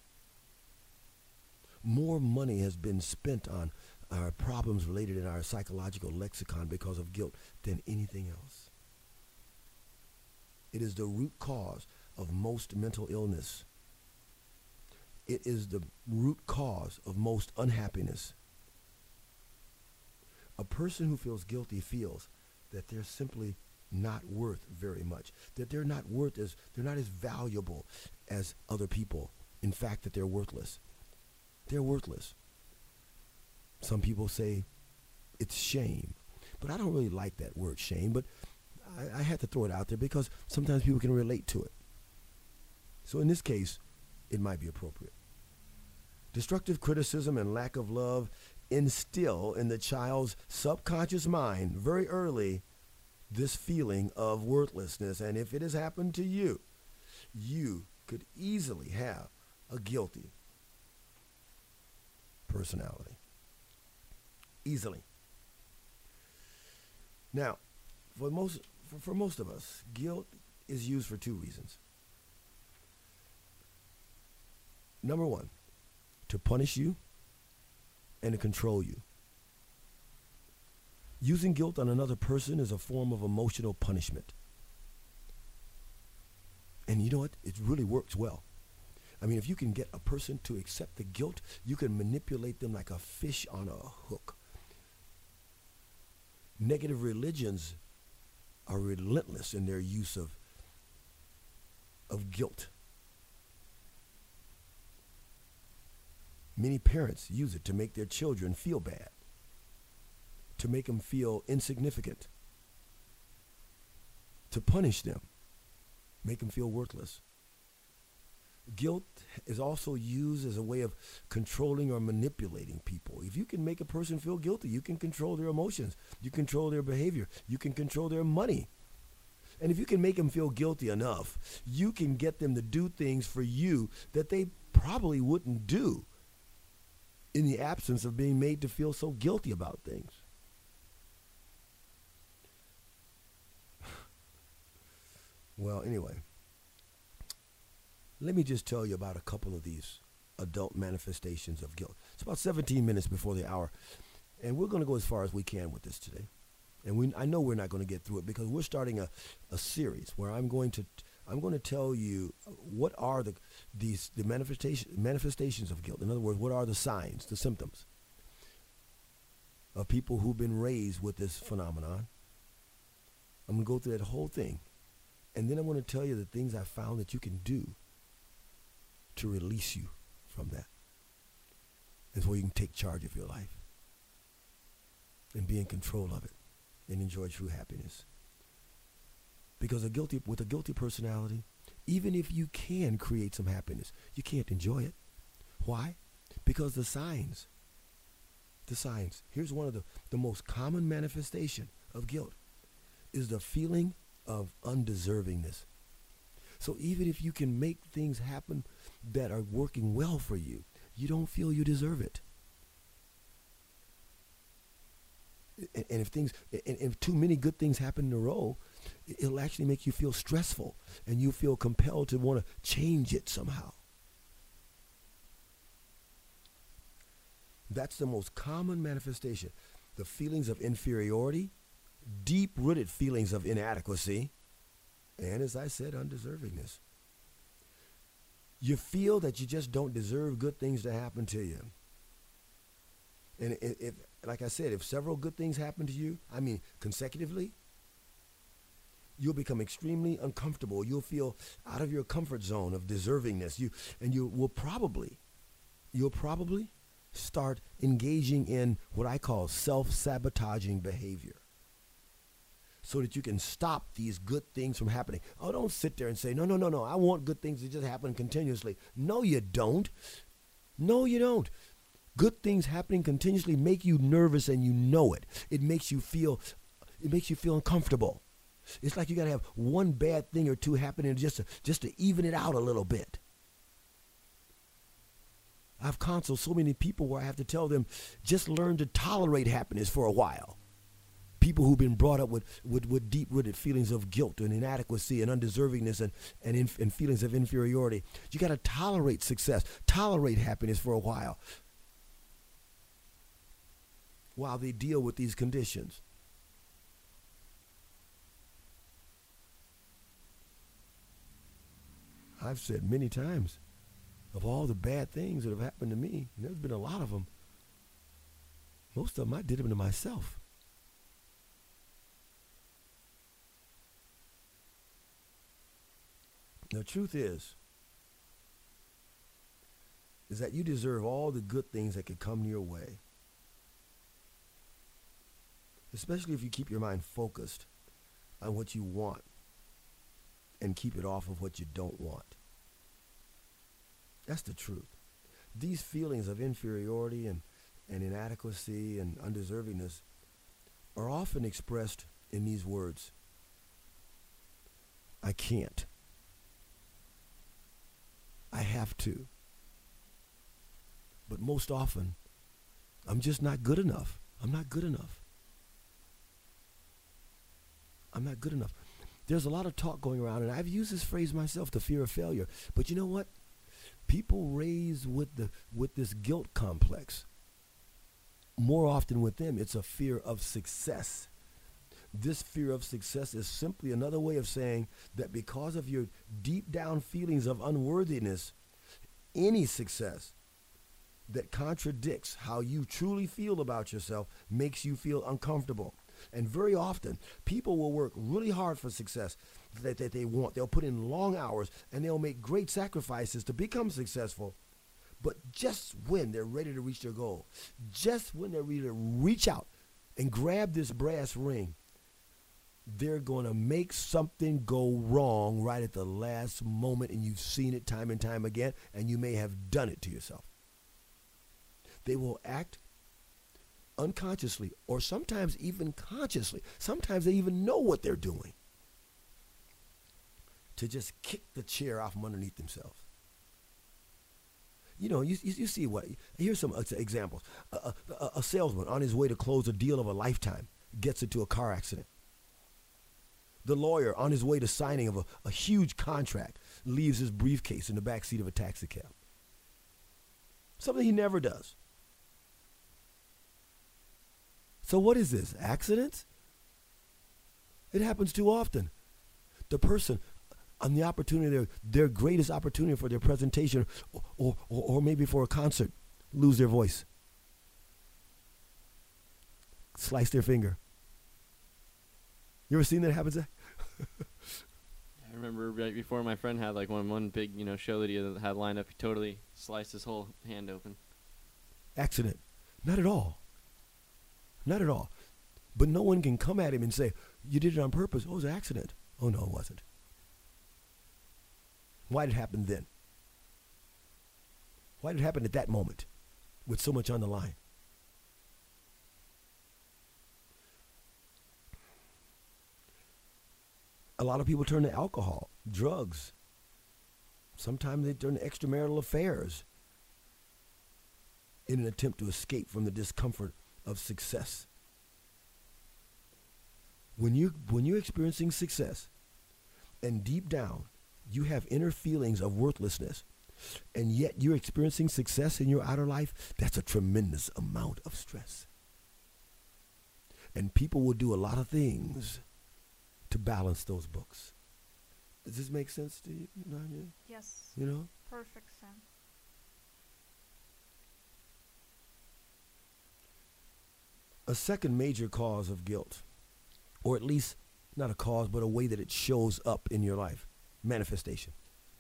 More money has been spent on our problems related in our psychological lexicon because of guilt than anything else. It is the root cause of most mental illness. It is the root cause of most unhappiness. A person who feels guilty feels that they're simply not worth very much, that they're not worth as, they're not as valuable as other people. In fact, that they're worthless. They're worthless. Some people say it's shame, but I don't really like that word shame, but I, I had to throw it out there because sometimes people can relate to it. So in this case, it might be appropriate. Destructive criticism and lack of love instill in the child's subconscious mind very early this feeling of worthlessness. And if it has happened to you, you could easily have a guilty personality. Easily. Now, for most for, for most of us, guilt is used for two reasons. Number one, to punish you and to control you. Using guilt on another person is a form of emotional punishment. And you know what? It really works well. I mean, if you can get a person to accept the guilt, you can manipulate them like a fish on a hook. Negative religions are relentless in their use of, of guilt. Many parents use it to make their children feel bad, to make them feel insignificant, to punish them, make them feel worthless. Guilt is also used as a way of controlling or manipulating people. If you can make a person feel guilty, you can control their emotions, you control their behavior, you can control their money. And if you can make them feel guilty enough, you can get them to do things for you that they probably wouldn't do in the absence of being made to feel so guilty about things. Well, anyway, let me just tell you about a couple of these adult manifestations of guilt. It's about seventeen minutes before the hour, and we're going to go as far as we can with this today. And we, I know we're not going to get through it because we're starting a, a series where I'm going to I'm going to tell you what are the these the manifestation manifestations of guilt. In other words, what are the signs, the symptoms of people who've been raised with this phenomenon. I'm going to go through that whole thing, and then I'm going to tell you the things I found that you can do to release you from that. And so you can take charge of your life and be in control of it and enjoy true happiness. Because a guilty, with a guilty personality, even if you can create some happiness, you can't enjoy it. Why? Because the signs, the signs, here's one of the, the most common manifestation of guilt, is the feeling of undeservingness. So even if you can make things happen that are working well for you, you don't feel you deserve it. And, and if things, and if too many good things happen in a row, it'll actually make you feel stressful, and you feel compelled to want to change it somehow. That's the most common manifestation. The feelings of inferiority, deep-rooted feelings of inadequacy, and as I said, undeservingness. You feel that you just don't deserve good things to happen to you. And if, if, like I said, if several good things happen to you, I mean consecutively, you'll become extremely uncomfortable. You'll feel out of your comfort zone of deservingness. You and you will probably, you'll probably start engaging in what I call self-sabotaging behavior. so that you can stop these good things from happening. Oh, don't sit there and say, no, no, no, no, I want good things to just happen continuously. No, you don't. No, you don't. Good things happening continuously make you nervous, and you know it. It makes you feel, it makes you feel uncomfortable. It's like you got to have one bad thing or two happening just to, just to even it out a little bit. I've counseled so many people where I have to tell them, just learn to tolerate happiness for a while. People who've been brought up with, with, with deep-rooted feelings of guilt and inadequacy and undeservingness and, and, inf- and feelings of inferiority. You got to tolerate success, tolerate happiness for a while, while they deal with these conditions. I've said many times, of all the bad things that have happened to me, and there's been a lot of them, most of them I did them to myself. The truth is, is that you deserve all the good things that could come your way. Especially if you keep your mind focused on what you want and keep it off of what you don't want. That's the truth. These feelings of inferiority and, and inadequacy and undeservingness are often expressed in these words. I can't. I have to. But most often, I'm just not good enough. I'm not good enough. I'm not good enough. There's a lot of talk going around, and I've used this phrase myself, the fear of failure. But you know what? People raised with the with this guilt complex, more often with them, it's a fear of success. This fear of success is simply another way of saying that because of your deep down feelings of unworthiness, any success that contradicts how you truly feel about yourself makes you feel uncomfortable. And very often, people will work really hard for success that, that they want. They'll put in long hours, and they'll make great sacrifices to become successful. But just when they're ready to reach their goal, just when they're ready to reach out and grab this brass ring, they're going to make something go wrong right at the last moment, and you've seen it time and time again, and you may have done it to yourself. They will act unconsciously, or sometimes even consciously. Sometimes they even know what they're doing, to just kick the chair off from underneath themselves. You know, you, you, you see what, here's some examples. A, a, a salesman on his way to close a deal of a lifetime gets into a car accident. The lawyer on his way to signing of a, a huge contract leaves his briefcase in the back seat of a taxi cab. Something he never does. So what is this? Accidents? It happens too often. The person on the opportunity, their, their greatest opportunity for their presentation or, or, or maybe for a concert, lose their voice. Slice their finger. You ever seen that happen, Zach? I remember right before my friend had like one one big, you know, show that he had lined up, he totally sliced his whole hand open. Accident. Not at all. Not at all. But no one can come at him and say, you did it on purpose. Oh, it was an accident. Oh, no, it wasn't. Why did it happen then? Why did it happen at that moment with so much on the line? A lot of people turn to alcohol, drugs. Sometimes they turn to extramarital affairs in an attempt to escape from the discomfort of success. When you when you're experiencing success, and deep down you have inner feelings of worthlessness, and yet you're experiencing success in your outer life, that's a tremendous amount of stress. And people will do a lot of things to balance those books. Does this make sense to you, Nanya? Yes. You know? Perfect sense. A second major cause of guilt, or at least not a cause, but a way that it shows up in your life, manifestation.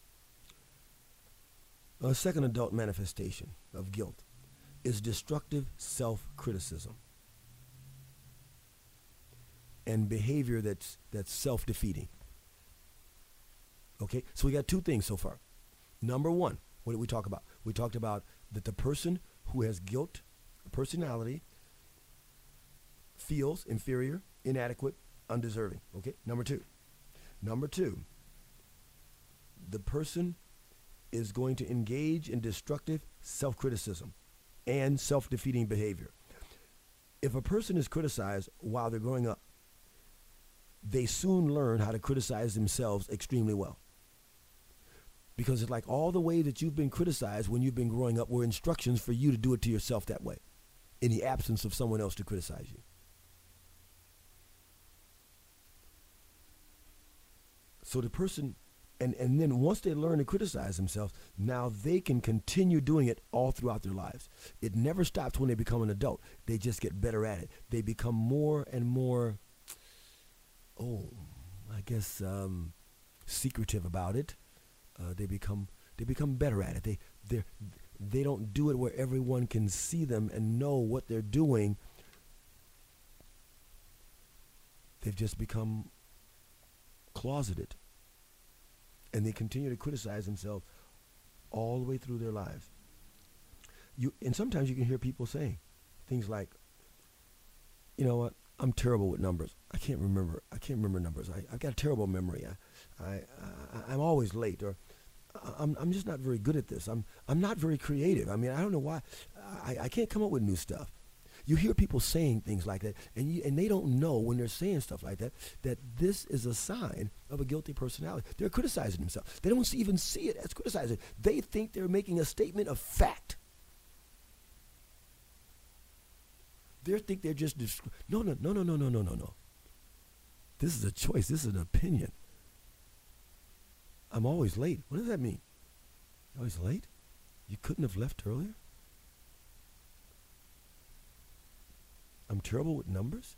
A second adult manifestation of guilt is destructive self-criticism. and behavior that's that's self-defeating. Okay, so we got two things so far. Number one, what did we talk about? We talked about that the person who has guilt personality feels inferior, inadequate, undeserving. Okay, number two. Number two, the person is going to engage in destructive self-criticism and self-defeating behavior. If a person is criticized while they're growing up, they soon learn how to criticize themselves extremely well. Because it's like all the way that you've been criticized when you've been growing up were instructions for you to do it to yourself that way, in the absence of someone else to criticize you. So the person, and, and then once they learn to criticize themselves, now they can continue doing it all throughout their lives. It never stops when they become an adult. They just get better at it. They become more and more, oh, I guess, um, secretive about it. Uh, they become they become better at it. They they they don't do it where everyone can see them and know what they're doing. They've just become closeted, and they continue to criticize themselves all the way through their lives. You and sometimes you can hear people saying things like, "You know what? I'm terrible with numbers. I can't remember. I can't remember numbers. I, I've got a terrible memory. I, I, I I'm always late, or I'm I'm just not very good at this. I'm I'm not very creative. I mean, I don't know why. I, I can't come up with new stuff." You hear people saying things like that, and you, and they don't know when they're saying stuff like that that this is a sign of a guilty personality. They're criticizing themselves. They don't see, even see it as criticizing. They think they're making a statement of fact. They think they're just desc- no, no, no, no, no, no, no, no, no. This is a choice. This is an opinion. I'm always late. What does that mean? Always late? You couldn't have left earlier? I'm terrible with numbers?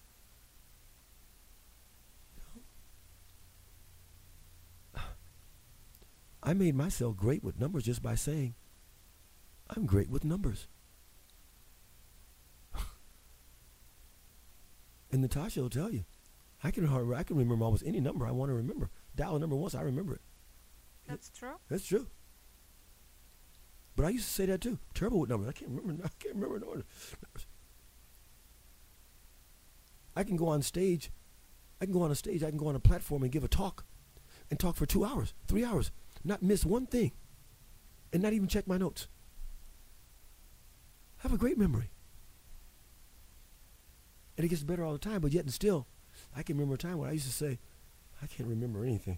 No. I made myself great with numbers just by saying, I'm great with numbers. And Natasha will tell you, I can hardly, I can remember almost any number I want to remember. Dial a number once, I remember it. That's true. That's true. But I used to say that too. Terrible with numbers. I can't remember. I can't remember numbers. I can go on stage. I can go on a stage. I can go on a platform and give a talk, and talk for two hours, three hours, not miss one thing, and not even check my notes. I have a great memory. And it gets better all the time, but yet and still, I can remember a time when I used to say, I can't remember anything.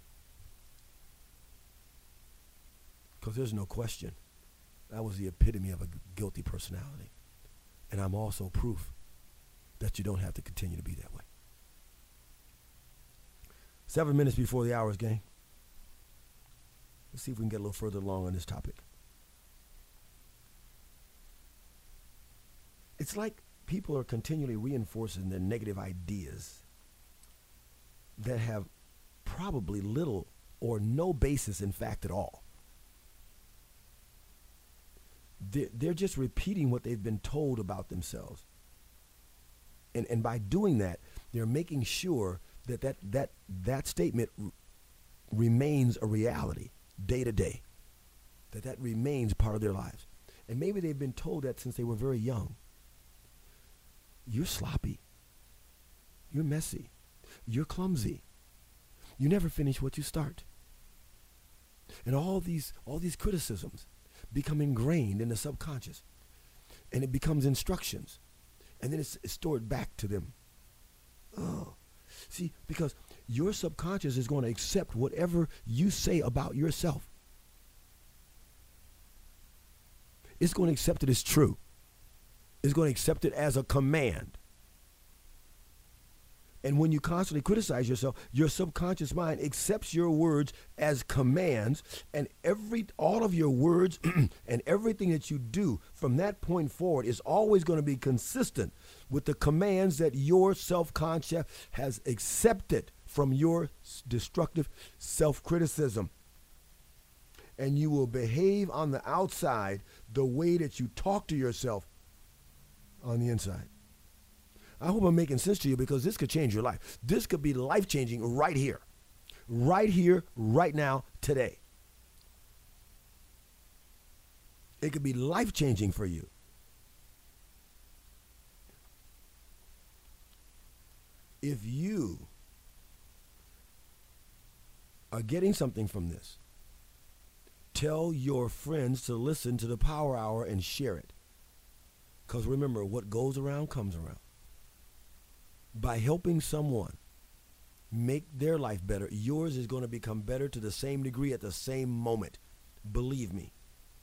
Because there's no question. That was the epitome of a guilty personality. And I'm also proof that you don't have to continue to be that way. Seven minutes before the hours, gang. Let's see if we can get a little further along on this topic. It's like people are continually reinforcing their negative ideas that have probably little or no basis in fact at all. They're, they're just repeating what they've been told about themselves. And, and by doing that, they're making sure that that, that, that statement r- remains a reality day to day, that that remains part of their lives. And maybe they've been told that since they were very young. You're sloppy. You're messy. You're clumsy. You never finish what you start. And all these all these criticisms become ingrained in the subconscious. And it becomes instructions. And then it's, it's stored back to them. Oh. See, because your subconscious is going to accept whatever you say about yourself. It's going to accept it as true. Is going to accept it as a command. And when you constantly criticize yourself, your subconscious mind accepts your words as commands, and every all of your words and everything that you do from that point forward is always going to be consistent with the commands that your self-conscious has accepted from your destructive self-criticism. And you will behave on the outside the way that you talk to yourself on the inside. I hope I'm making sense to you because this could change your life. This could be life-changing right here. Right here, right now, today. It could be life-changing for you. If you are getting something from this, tell your friends to listen to the Power Hour and share it. Because remember, what goes around comes around. By helping someone make their life better, yours is going to become better to the same degree at the same moment. Believe me.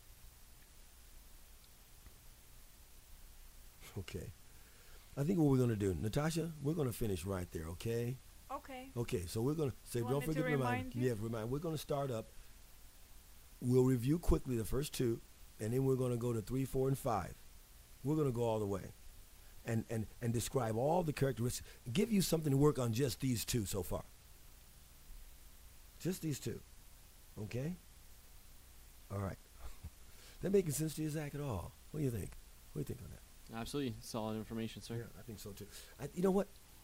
Okay. I think what we're going to do, Natasha, we're going to finish right there, okay? Okay. Okay, so we're going to say, You want don't me forget to to remind. remind you? Yeah, remind. We're going to start up. We'll review quickly the first two, and then we're going to go to three, four, and five. We're going to go all the way and, and, and describe all the characteristics, give you something to work on just these two so far. Just these two, okay? All right. That making sense to you, Zach, at all? What do you think? What do you think on that? Absolutely. Solid information, sir. Yeah, I think so too. I, you know what?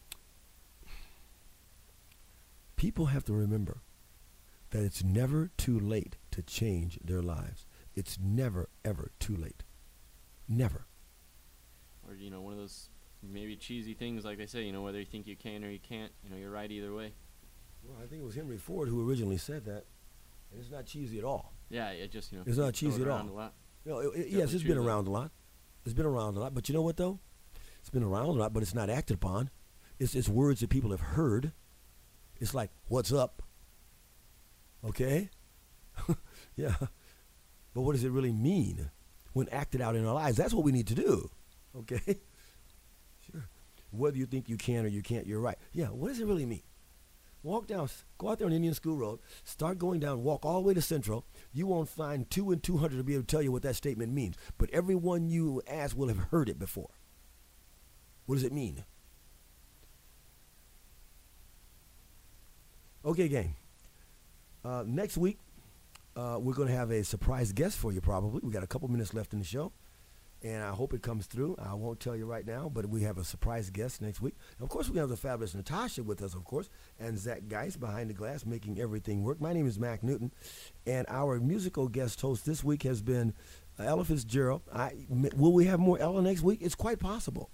People have to remember that it's never too late to change their lives. It's never, ever too late. Never. Or, you know, one of those maybe cheesy things, like they say, you know, whether you think you can or you can't, you know, you're right either way. Well, I think it was Henry Ford who originally said that. And it's not cheesy at all. Yeah, it just, you know. It's not cheesy at all. A lot. You know, it, it, yes, Definitely it's true, been though. around a lot. It's been around a lot. But you know what, though? It's been around a lot, but it's not acted upon. It's, it's words that people have heard. It's like, what's up? Okay? Yeah. But what does it really mean when acted out in our lives? That's what we need to do. Okay? Sure. Whether you think you can or you can't, you're right. Yeah, what does it really mean? Walk down, go out there on Indian School Road, start going down, walk all the way to Central. You won't find two and two hundred to be able to tell you what that statement means. But everyone you ask will have heard it before. What does it mean? Okay, gang. Uh, next week, uh, we're going to have a surprise guest for you probably. We got a couple minutes left in the show, and I hope it comes through. I won't tell you right now, but we have a surprise guest next week. And of course, we have the fabulous Natasha with us, of course, and Zach Geis behind the glass making everything work. My name is Mac Newton, and our musical guest host this week has been uh, Ella Fitzgerald. I, m- will we have more Ella next week? It's quite possible.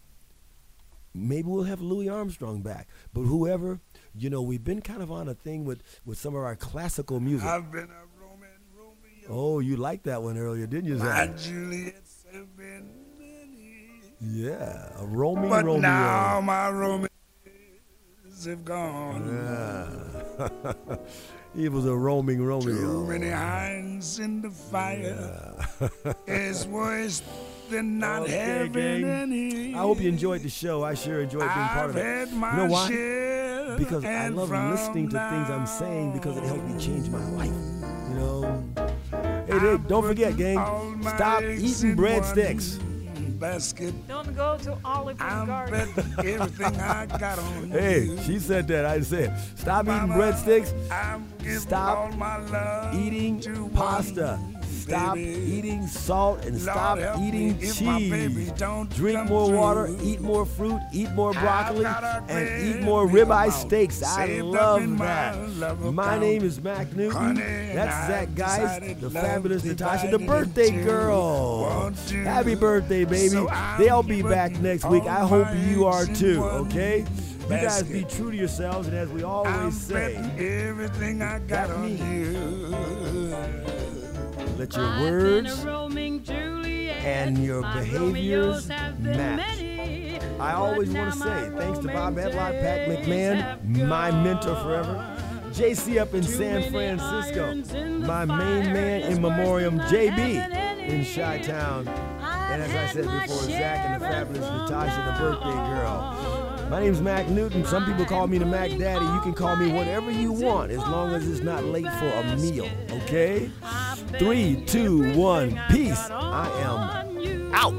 Maybe we'll have Louis Armstrong back. But whoever, you know, we've been kind of on a thing with, with some of our classical music. I've been a Roman Romeo. Oh, you liked that one earlier, didn't you, Zach? My Juliet's have been many. Yeah, a roaming But Romeo. now my Romeos have gone. Yeah. He was a roaming Romeo. Too many irons in the fire. It's worse than not Okay, having gang. any. I hope you enjoyed the show. I sure enjoyed being part I've of it. had my You know why? share, Because I and love from listening to things I'm now saying because it helped me change my life. You know? Hey, I'm dude, don't forget, putting gang, all my stop eggs eating in breadsticks. one basket. Don't go to Oliver's I'm garden. betting everything I got on Hey, you. she said that. I said, stop eating Mama, breadsticks. I'm giving Stop all my love eating to pasta. one Stop baby. eating salt and Lord stop help eating me if my baby cheese. don't Drink come more through. water, eat more fruit, eat more broccoli, got a and eat great more big ribeye amount steaks. I saved up love in my that. love My account. name is Mac Newton. Honey, That's I Zach Geis, decided the love fabulous Natasha, the divided birthday into girl. one, two. Happy birthday, baby. So I'm They'll be back putting next week. I all hope my you are eggs in too, one okay? You guys be basket. true to yourselves, and as we I'm always say, betting everything I got that on means- you. let your I've been words a roaming Juliet. and your My behaviors Romeos have been match. many, I but always now want to my say thanks to Bob roaming Edlott, Pat days McMahon, have my mentor gone. forever, J C up in Too San many Francisco, irons in the my fire main man is in worse memoriam, than J not B having any. in Chi-Town. And as I I've said had my before, Zach and the share fabulous from Natasha, the birthday now girl. My name's Mac Newton. Some people call me the Mac Daddy. You can call me whatever you want as long as it's not late for a meal, okay? Three, two, one, peace. I am out.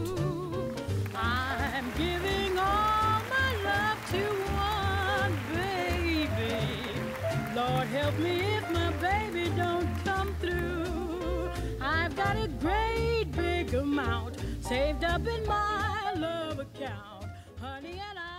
I'm giving all my love to one baby. Lord help me if my baby don't come through. I've got a great big amount saved up in my love account. honey, and I